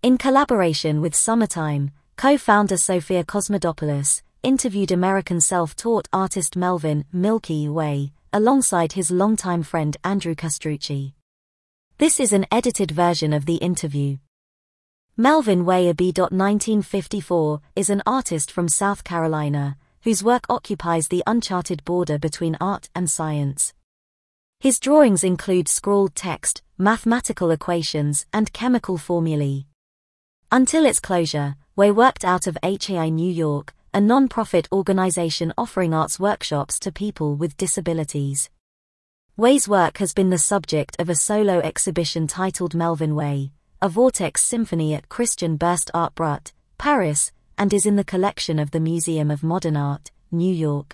In collaboration with Summertime, co-founder Sofia Cosmodopoulos interviewed American self-taught artist Melvin Milky Way alongside his longtime friend Andrew Castrucci. This is an edited version of the interview. Melvin Way B. 1954 is an artist from South Carolina whose work occupies the uncharted border between art and science. His drawings include scrawled text, mathematical equations, and chemical formulae. Until its closure, Way worked out of HAI New York, a non-profit organization offering arts workshops to people with disabilities. Way's work has been the subject of a solo exhibition titled Melvin Way, a Vortex Symphony at Christian Burst Art Brut, Paris, and is in the collection of the Museum of Modern Art, New York.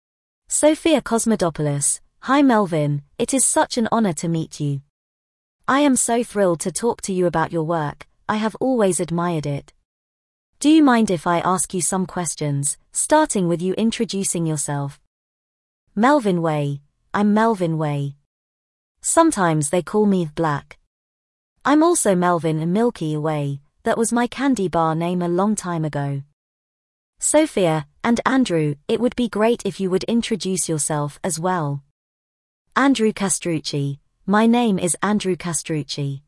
Sofia Cosmodopoulos: Hi Melvin, it is such an honor to meet you. I am so thrilled to talk to you about your work. I have always admired it. Do you mind if I ask you some questions, starting with you introducing yourself? Melvin Way: I'm Melvin Way. Sometimes they call me Black. I'm also Melvin Milky Way, that was my candy bar name a long time ago. Sofia and Andrew, it would be great if you would introduce yourself as well. Andrew Castrucci: My name is Andrew Castrucci.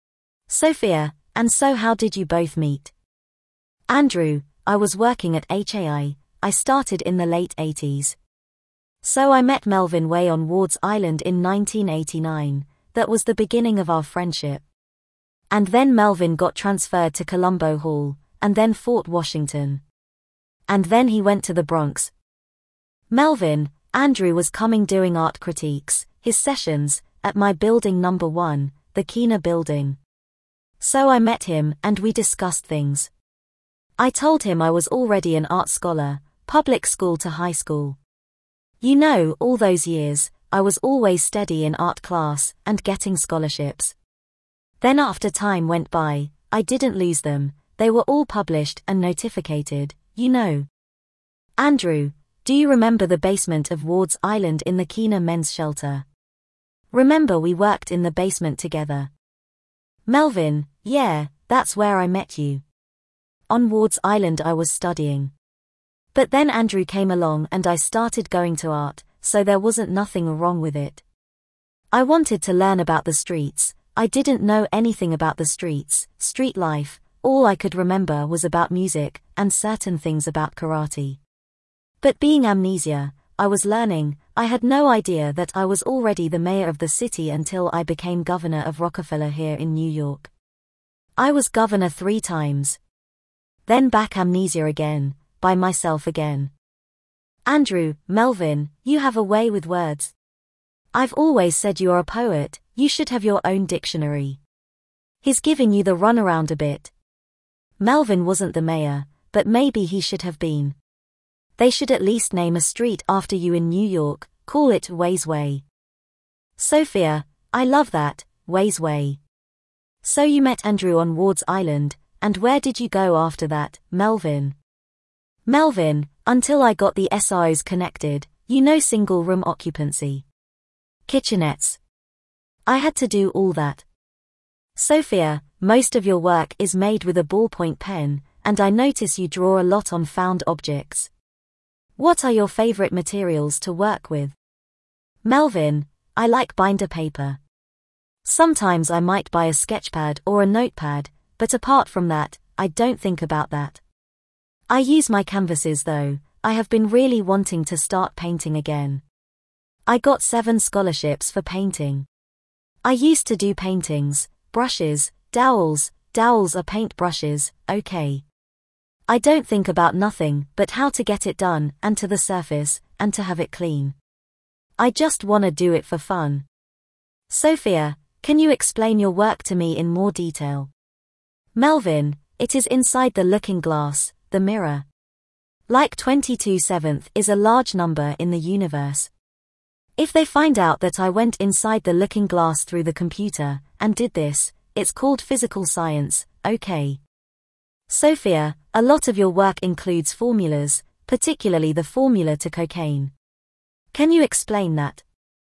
Sofia: And so how did you both meet? Andrew: I was working at HAI, I started in the late 80s. So I met Melvin Way on Ward's Island in 1989, that was the beginning of our friendship. And then Melvin got transferred to Colombo Hall, and then Fort Washington. And then he went to the Bronx. Melvin: Andrew was coming doing art critiques, his sessions, at my building number 1, the Kina building. So I met him and we discussed things. I told him I was already an art scholar, public school to high school. You know, all those years, I was always steady in art class and getting scholarships. Then after time went by, I didn't lose them, they were all published and notificated, you know. Andrew: Do you remember the basement of Ward's Island in the Kina men's shelter? Remember we worked in the basement together. Melvin: Yeah, that's where I met you. On Ward's Island I was studying. But then Andrew came along and I started going to art, so there wasn't nothing wrong with it. I wanted to learn about the streets, I didn't know anything about the streets, street life, all I could remember was about music and certain things about karate. But being amnesia, I was learning, I had no idea that I was already the mayor of the city until I became governor of Rockefeller here in New York. I was governor 3 times. Then back amnesia again, by myself again. Andrew: Melvin, you have a way with words. I've always said you're a poet, you should have your own dictionary. He's giving you the runaround a bit. Melvin wasn't the mayor, but maybe he should have been. They should at least name a street after you in New York, call it Way's Way. Sofia: I love that, Way's Way. So you met Andrew on Ward's Island, and where did you go after that, Melvin? Melvin: Until I got the SROs connected, you know, single room occupancy. Kitchenettes. I had to do all that. Sofia: Most of your work is made with a ballpoint pen, and I notice you draw a lot on found objects. What are your favorite materials to work with? Melvin: I like binder paper. Sometimes I might buy a sketchpad or a notepad, but apart from that, I don't think about that. I use my canvases though, I have been really wanting to start painting again. I got 7 scholarships for painting. I used to do paintings, brushes, dowels are paint brushes, okay. I don't think about nothing but how to get it done and to the surface, and to have it clean. I just wanna do it for fun. Sofia: Can you explain your work to me in more detail? Melvin: It is inside the looking glass, the mirror. Like 22/7 is a large number in the universe. If they find out that I went inside the looking glass through the computer, and did this, it's called physical science, okay. Sofia: A lot of your work includes formulas, particularly the formula to cocaine. Can you explain that?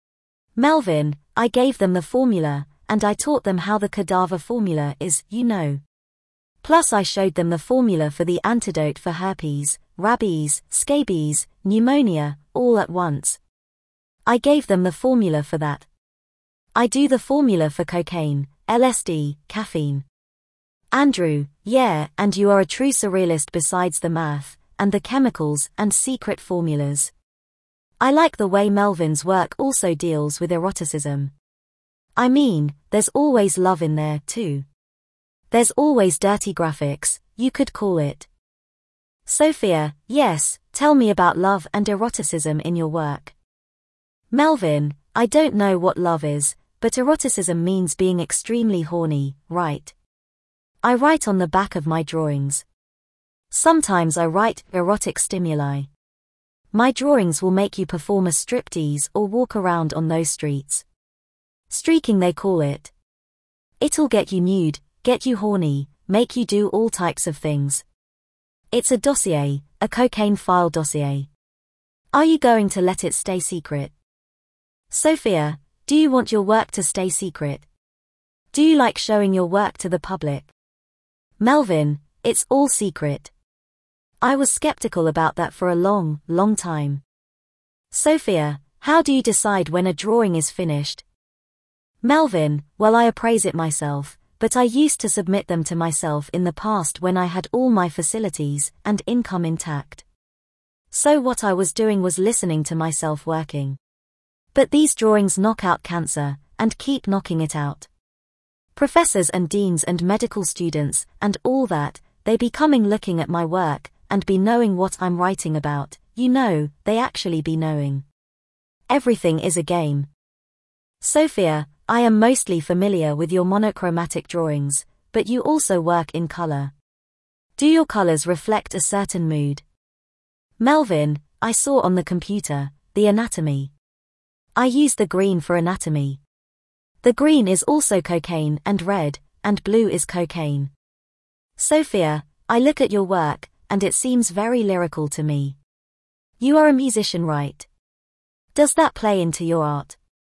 Melvin: I gave them the formula, and I taught them how the cadaver formula is, you know. Plus I showed them the formula for the antidote for herpes, rabies, scabies, pneumonia, all at once. I gave them the formula for that. I do the formula for cocaine, LSD, caffeine. Andrew, yeah, and you are a true surrealist besides the math, and the chemicals and secret formulas. I like the way Melvin's work also deals with eroticism. I mean, there's always love in there, too. There's always dirty graphics, you could call it. Sophia, yes, tell me about love and eroticism in your work. Melvin, I don't know what love is, but eroticism means being extremely horny, right? I write on the back of my drawings. Sometimes I write erotic stimuli. My drawings will make you perform a striptease or walk around on those streets. Streaking they call it. It'll get you nude, get you horny, make you do all types of things. It's a dossier, a cocaine file dossier. Are you going to let it stay secret? Sophia, do you want your work to stay secret? Do you like showing your work to the public? Melvin, it's all secret. I was skeptical about that for a long, long time. Sophia, how do you decide when a drawing is finished? Melvin, well, I appraise it myself, but I used to submit them to myself in the past when I had all my facilities and income intact. So what I was doing was listening to myself working. But these drawings knock out cancer, and keep knocking it out. Professors and deans and medical students, and all that, they be coming looking at my work, and be knowing what I'm writing about, you know, they actually be knowing. Everything is a game. Sophia, I am mostly familiar with your monochromatic drawings, but you also work in color. Do your colors reflect a certain mood? Melvin, I saw on the computer, the anatomy. I use the green for anatomy. The green is also cocaine and red, and blue is cocaine. Sophia, I look at your work, and it seems very lyrical to me. You are a musician, right? Does that play into your art?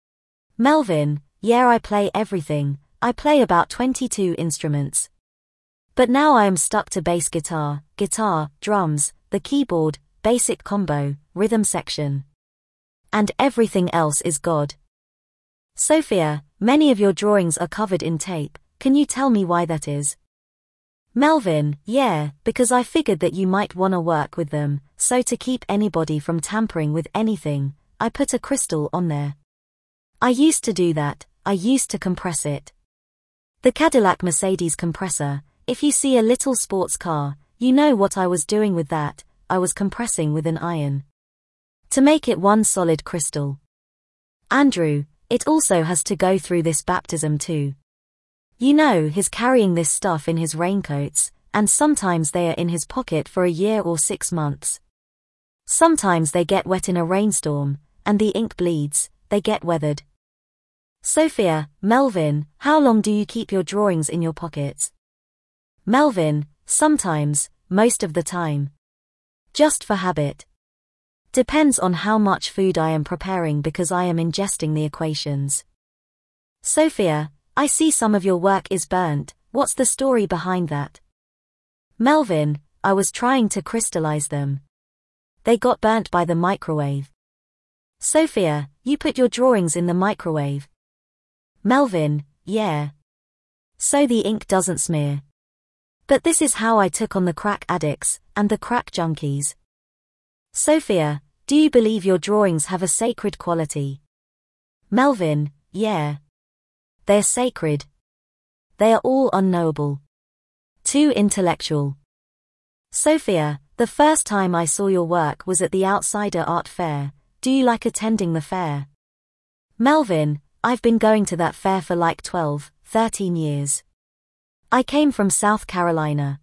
Melvin, yeah, I play everything. I play about 22 instruments. But now I am stuck to bass guitar, drums, the keyboard, basic combo, rhythm section. And everything else is God. Sophia, many of your drawings are covered in tape. Can you tell me why that is? Melvin, yeah, because I figured that you might wanna work with them, so to keep anybody from tampering with anything, I put a crystal on there. I used to do that, I used to compress it. The Cadillac Mercedes compressor, if you see a little sports car, you know what I was doing with that, I was compressing with an iron. To make it one solid crystal. Andrew, it also has to go through this baptism too. You know, he's carrying this stuff in his raincoats, and sometimes they are in his pocket for a year or 6 months. Sometimes they get wet in a rainstorm, and the ink bleeds, they get weathered. Sophia, Melvin, how long do you keep your drawings in your pockets? Melvin, sometimes, most of the time. Just for habit. Depends on how much food I am preparing because I am ingesting the equations. Sophia, I see some of your work is burnt, what's the story behind that? Melvin, I was trying to crystallize them. They got burnt by the microwave. Sophia, you put your drawings in the microwave. Melvin, yeah. So the ink doesn't smear. But this is how I took on the crack addicts, and the crack junkies. Sophia, do you believe your drawings have a sacred quality? Melvin, yeah. They're sacred. They are all unknowable. Too intellectual. Sophia, the first time I saw your work was at the Outsider Art Fair. Do you like attending the fair? Melvin, I've been going to that fair for like 12, 13 years. I came from South Carolina.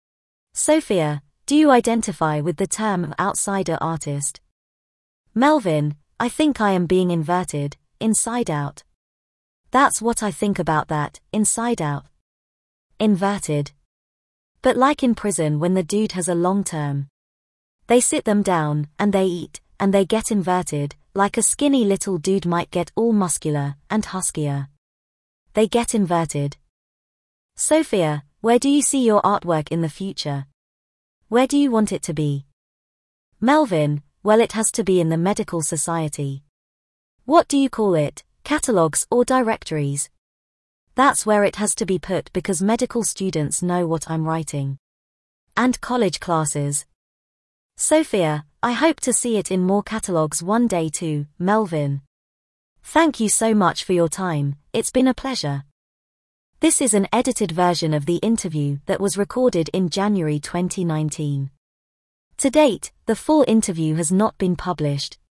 Sophia, do you identify with the term outsider artist? Melvin, I think I am being inverted, inside out. That's what I think about that, inside out. Inverted. But like in prison when the dude has a long term. They sit them down, and they eat, and they get inverted, like a skinny little dude might get all muscular, and huskier. They get inverted. Sophia, Where do you see your artwork in the future? Where do you want it to be? Melvin, well, it has to be in the medical society. What do you call it, catalogs or directories? That's where it has to be put because medical students know what I'm writing. And college classes. Sophia, I hope to see it in more catalogs one day too, Melvin. Thank you so much for your time, it's been a pleasure. This is an edited version of the interview that was recorded in January 2019. To date, the full interview has not been published.